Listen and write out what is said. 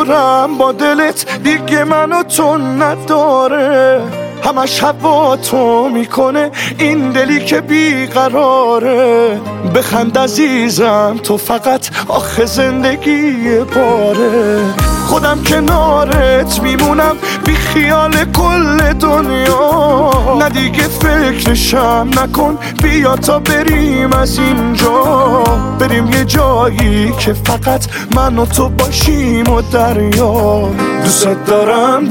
دورم با دلت دیگه منو تو نداره، همش هوا تو میکنه این دلی که بیقراره. بخند عزیزم تو فقط آخه زندگی باره، خودم کنارت میمونم بی خیال کل دنیا. نه دیگه فکرشم نکن، بیا تا بریم از اینجا، بریم یه جایی که فقط من و تو باشیم و دریا. دوست دارم